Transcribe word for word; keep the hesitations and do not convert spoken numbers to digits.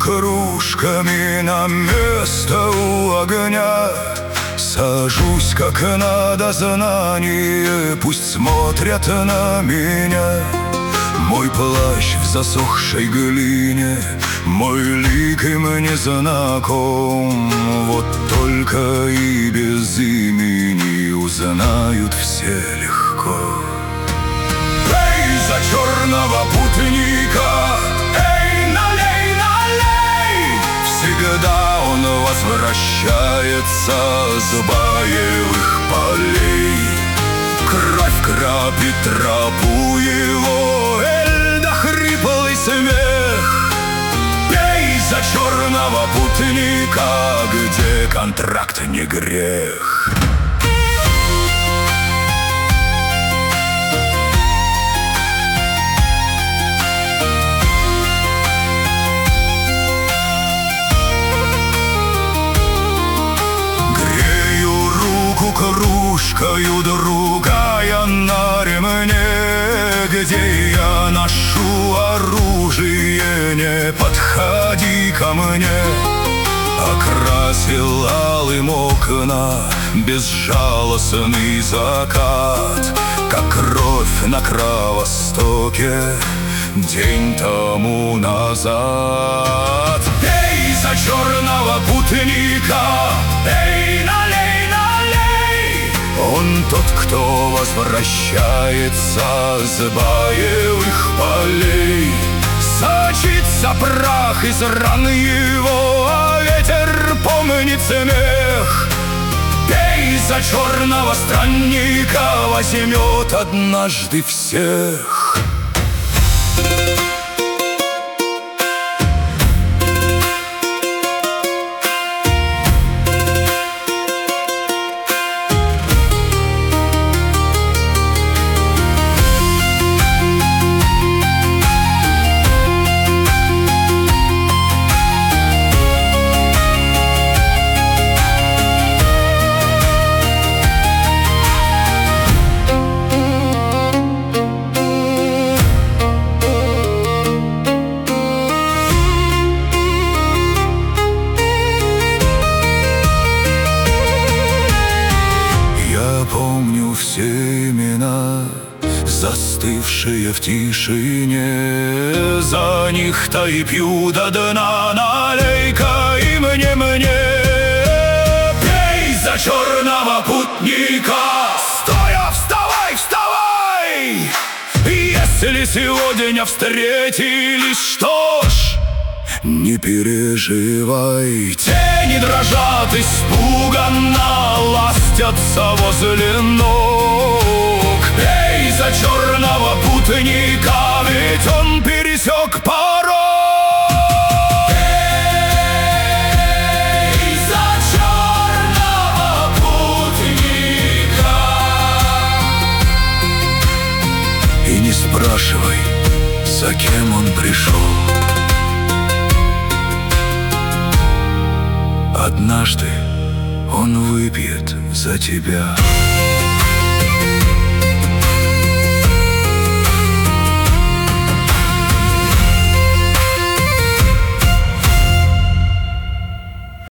кружками на место у огня. Сажусь, как надо, знание, пусть смотрят на меня. Мой плащ в засохшей глине, мой лик им не знаком. Вот только и без имени узнают все легко. Эй, за черного путника, эй, налей, налей! Всегда он возвращается с боевых полей. Кровь крапит тропу его, эль да хриплый смех. Пей за черного путника, где контракт не грех. Кружкою другая на ремне, где я ношу оружие, не подходи ко мне. Окрасил алым окна безжалостный закат, как кровь на Кровостоке день тому назад. Эй, за черного путника, эй, налей! Он тот, кто возвращается с боевых полей. Сочится прах из ран его, а ветер помнит смех. Пей за черного странника, возьмет однажды всех. Все имена, застывшие в тишине, за них-то и пью до дна. Налей-ка и мне, мне, пей за черного путника. Стоя, вставай, вставай! Если сегодня встретились, что ж, не переживай. Тени дрожат испуганно, ластятся возле ног. Эй, за черного путника, ведь он пересек порог. Эй, за черного путника. И не спрашивай, за кем он пришел. Однажды он выпьет за тебя.